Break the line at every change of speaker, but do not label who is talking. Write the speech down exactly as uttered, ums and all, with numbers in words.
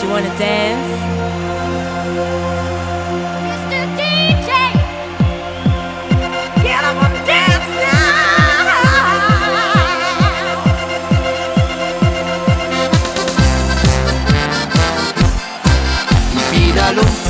Do you wanna dance?
mister D J, get up and dance now.
Vida luz